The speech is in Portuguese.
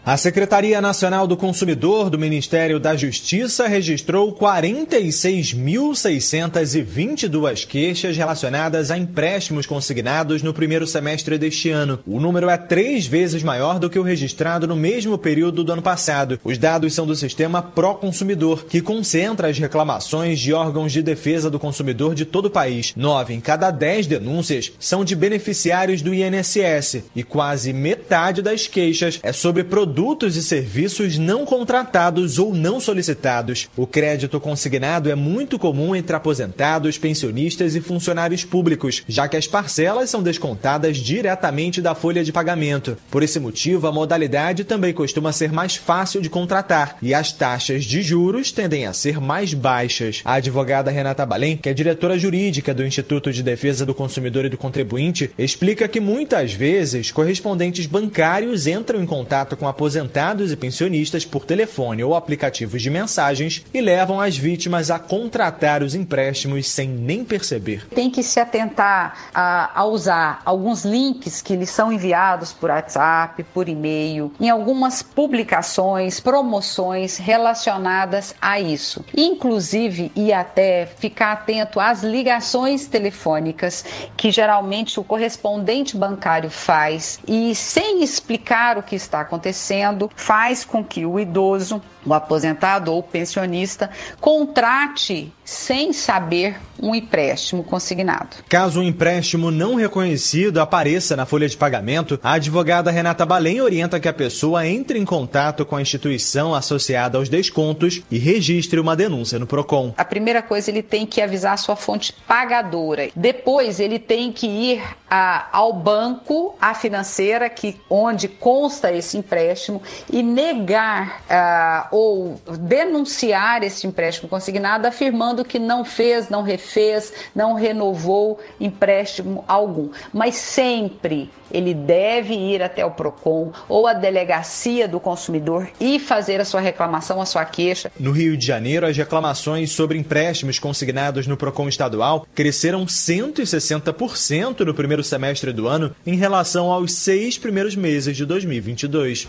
A Secretaria Nacional do Consumidor do Ministério da Justiça registrou 46.622 queixas relacionadas a empréstimos consignados no primeiro semestre deste ano. O número é 3 vezes maior do que o registrado no mesmo período do ano passado. Os dados são do sistema Proconsumidor, que concentra as reclamações de órgãos de defesa do consumidor de todo o país. 9 em cada 10 denúncias são de beneficiários do INSS e quase metade das queixas é sobre produtos e serviços não contratados ou não solicitados. O crédito consignado é muito comum entre aposentados, pensionistas e funcionários públicos, já que as parcelas são descontadas diretamente da folha de pagamento. Por esse motivo, a modalidade também costuma ser mais fácil de contratar e as taxas de juros tendem a ser mais baixas. A advogada Renata Balém, que é diretora jurídica do Instituto de Defesa do Consumidor e do Contribuinte, explica que muitas vezes correspondentes bancários entram em contato com aposentados e pensionistas por telefone ou aplicativos de mensagens e levam as vítimas a contratar os empréstimos sem nem perceber. Tem que se atentar a usar alguns links que lhes são enviados por WhatsApp, por e-mail, em algumas publicações, promoções relacionadas a isso. Inclusive, e até ficar atento às ligações telefônicas que geralmente o correspondente bancário faz e sem explicar o que está acontecendo, faz com que o idoso, o aposentado ou o pensionista contrate sem saber um empréstimo consignado. Caso um empréstimo não reconhecido apareça na folha de pagamento, a advogada Renata Balém orienta que a pessoa entre em contato com a instituição associada aos descontos e registre uma denúncia no Procon. A primeira coisa, ele tem que avisar a sua fonte pagadora. Depois, ele tem que ir ao banco, à financeira, onde consta esse empréstimo, e negar ou denunciar esse empréstimo consignado, afirmando que não fez, não refez, não renovou empréstimo algum. Mas sempre ele deve ir até o Procon ou a delegacia do consumidor e fazer a sua reclamação, a sua queixa. No Rio de Janeiro, as reclamações sobre empréstimos consignados no Procon estadual cresceram 160% no primeiro semestre do ano em relação aos 6 primeiros meses de 2022.